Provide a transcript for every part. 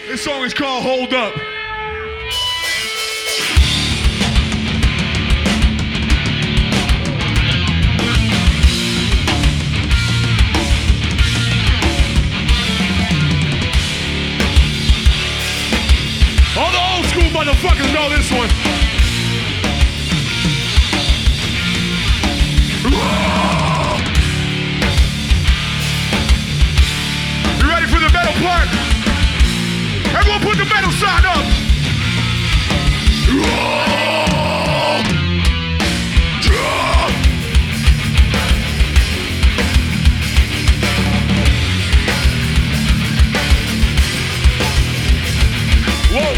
This song is called Hold Up. All the old school motherfuckers know this one. You ready for the metal part? Everyone put the metal sign up. Whoa.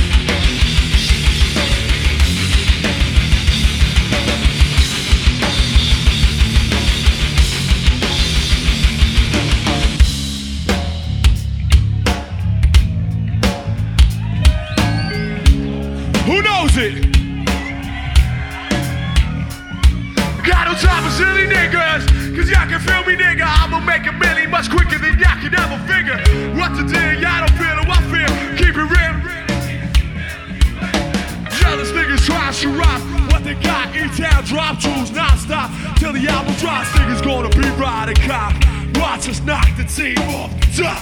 Who knows it? Got no time for silly niggas, cause y'all can feel me, nigga. I'ma make a million much quicker than y'all can ever figure. What to do, y'all don't feel it, I feel. Keep it real. Jealous niggas try to rock what they got. E-Town drop tools non-stop till the album drops. Niggas gonna be riding cop. Watch us knock the team off the top.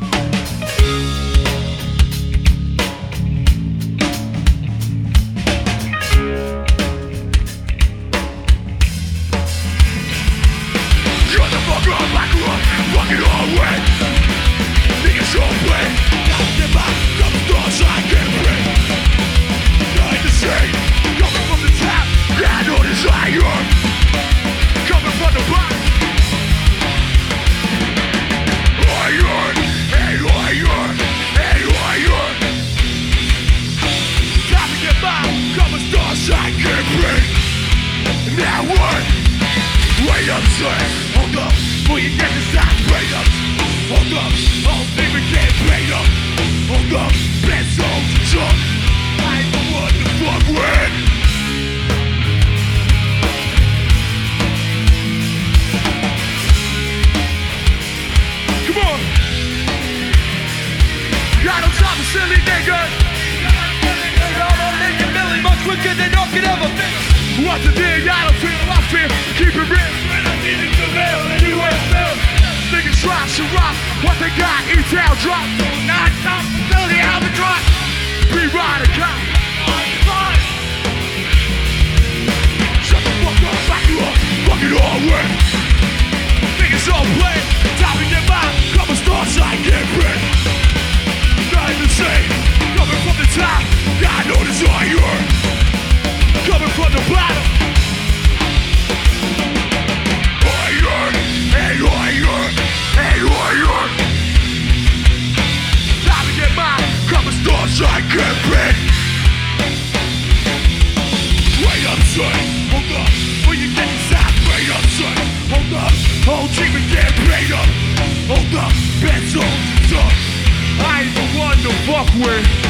Fuck it all away. Niggas don't play. Got them out, couple thoughts I can't bring. Nothing to say. Coming from the top, got no desire. Coming from the bottom. Iron, and iron, and iron. Time to get by, couple thoughts I can't bring. Now what? Wait up, son. Hold up. Before you get to stop, wait up. Hold up, all even can't wait up. Hold up, best on the truck. I ain't the one to fuck with. Come on. Got on top of silly niggas. Y'all don't make a million much quicker than y'all can ever figure. What to do, y'all don't feel, I feel. Keep it real. When I need it to fail, anywhere fail. Niggas try to rock what they got. E-Town drop. Non-stop till the album drop. Be riding cop. Shut the fuck up, back you up. Fuck it all away. Niggas don't play. Time to get by. Couple stars I can't break. Nothing to say. Coming from the top. God know desire. Coming from the bottom. Iron, and iron, and iron. Time to get by. Couple stars I can't break. Wait up, son. Hold up. When you get inside, wait up, son. Hold up. Whole team again, wait up. Hold up. Best on the top. I ain't the one to fuck with.